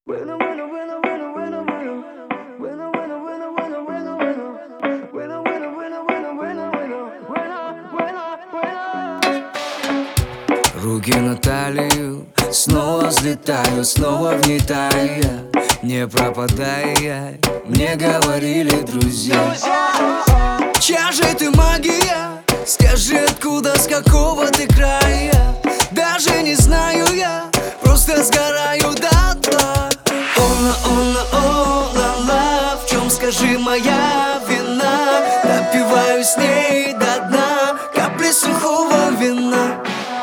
Bueno, bueno, bueno, bueno, bueno, bueno. Bueno, bueno, bueno, bueno, bueno, bueno. Bueno, bueno, bueno, bueno, bueno, bueno. Bueno, bueno, bueno. Руки на талию, снова взлетаю, снова влетая, не пропадая, мне говорили друзья. Чья же ты магия? Скажи, откуда, с какого ты края? Даже не знаю я, просто сгораю дотла. О-ла, в чем, скажи, моя вина? Напиваю с ней до дна капли сухого вина.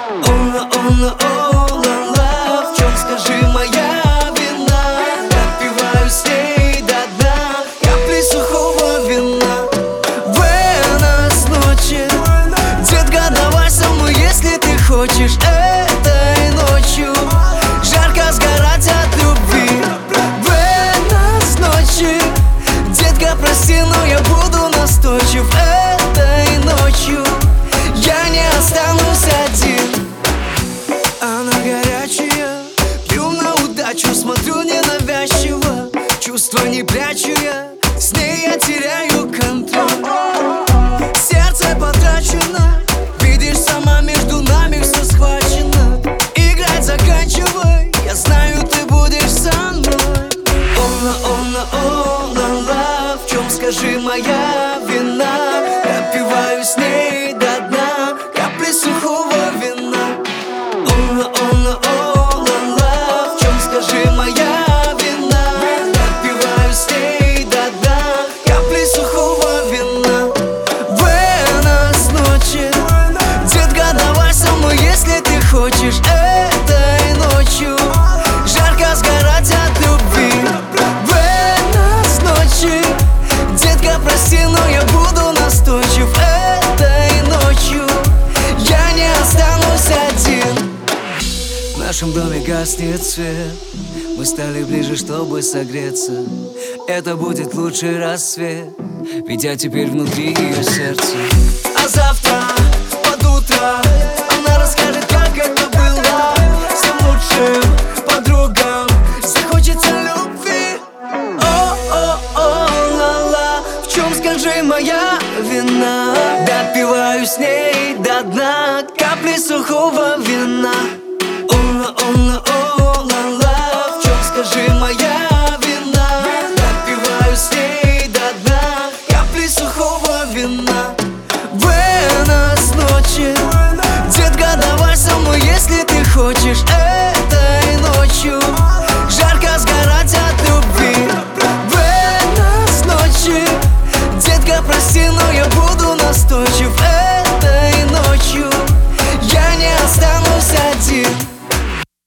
О-ла, в чем, скажи, моя вина? Напиваю с ней до дна капли сухого вина. Buenas noches, детка, давай со мной, если ты хочешь этой ночью жарко сгорать от любви. Buenas noches, детка, прости, но я буду настойчив этой ночью. Я не останусь один. Она горячая, пью на удачу, смотрю ненавязчиво, чувства не прячу я, с ней я теряю контроль. Сердце потрачено, видишь сама, между нами все схвачено. Играть заканчивай, я знаю, ты будешь со мной. О-ла, в чем, скажи, моя вина? Напиваю с ней до дна капли сухого вина. О-ла, в чем, скажи, моя вина? Напиваю с ней до дна капли сухого вина. Buenas noches, детка, давай со мной, если ты хочешь этой ночью жарко сгорать от любви. Buenas noches, детка, прости, но я буду настойчив этой ночью. Я не останусь один. В нашем доме гаснет свет, мы стали ближе, чтобы согреться. Это будет лучший рассвет, ведь я теперь внутри ее сердца. А завтра под утро она расскажет, как это было. Всем лучшим подругам захочется любви. О-о-о-ла-ла, в чем, скажи, моя вина? Допиваю с ней до дна капли сухого вина. О-ла, в чем, скажи, моя вина? Допиваю с ней до дна капли сухого вина. Buenas noches, детка, давай со мной, если ты хочешь этой ночью жарко сгорать от любви. Buenas noches, детка, прости, но я буду настойчив